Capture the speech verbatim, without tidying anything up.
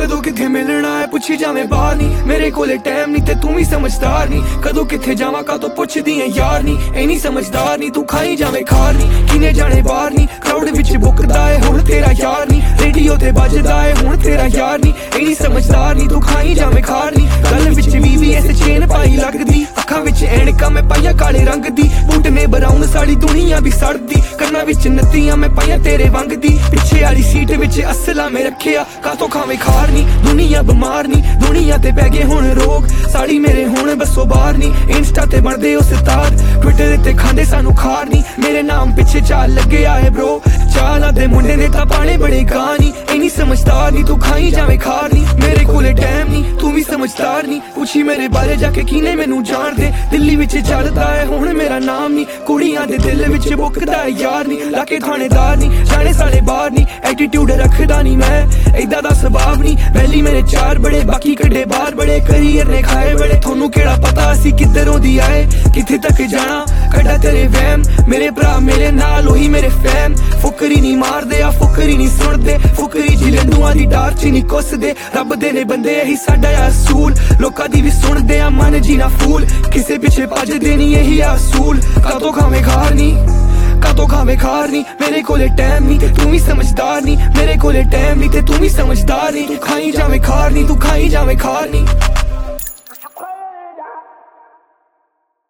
कदों किथे मिलना है पुछी जावे बाहर नी, मेरे कोले टाइम नी ते तू भी समझदार नी। कदों किथे जावा कातों पुछदी है यार नी, ए नी समझदार नी तू खाई जावे खार नी। किने जाने बाहर नी क्राउड विच बुकदा है हुण तेरा यार नी, रेडियो ते बजदा है हुण तेरा यार नी, ए नी समझदार नी तू खाई जावे खार नी। गल विच वी वी एस चेन पाई लगदी, अखां विच ऐनकां मैं पाइयां काले रंग दी, बूट ने ब्राउन साड़ी दुनिया भी सड़दी, कन्नां विच नत्तियां मैं पाइयां तेरे वंग दी। पिछे वाली सीट विच असला मैं रखिया कातों खावे खार नी, दुनिया बीमार नी दुनिया ते पै गए हुण रोग, साड़ी मेरे हुण बसो बाहर नी। इंस्टा ते बनदे ओ सितार, ट्विटर ते खांदे सानू खार नी, मेरे नाम पिछे चाल लगे आए ब्रो, चाल दे मुंडे ने तां पाने बड़े गानी, ए नी समझदार नी तू खाई जावे खार नी। मेरे कोले टाइम नी तू भी समझदार नी, पुछी मेरे बारे जाके किने मैनू जान दे, दिल्ली विच चलदा है हुण मेरा नाम नी, कुड़ियां दे दिल विच बुकदा है यार नी, लाके थानेदार नी जाने साले बाहर नी, एटीट्यूड रखदा नी मैं इदा दा स्वभाव नी। पहली मेरे चार बड़े बाकी कड्डे बाहर बड़े, करियर ने खाए बड़े, थोनू केड़ा पता असी किधरों दी आए किथे तक जाना, कड्डा तेरे वहम मेरे भरा मेरे नाल ओही मेरे फैम। फुकरी नी मारदे आ फुकरी नी सुनदे, फुकरी जी लंडुआं दी डार च नी कुसदे, रब दे ने बंदे यही साडा असूल, लोकां दी भी सुनदे आ मन जी ना फूल, किसे पिछे भजदे नी यही असूल। कातों खावे खार नी कातों खावे खार नी, मेरे कोले टाइम नी ते तू भी समझदार नी, मेरे कोले टाइम नी ते तू भी समझदार नी, तू खाई जावे खार नी तू खाई जावे खार नी।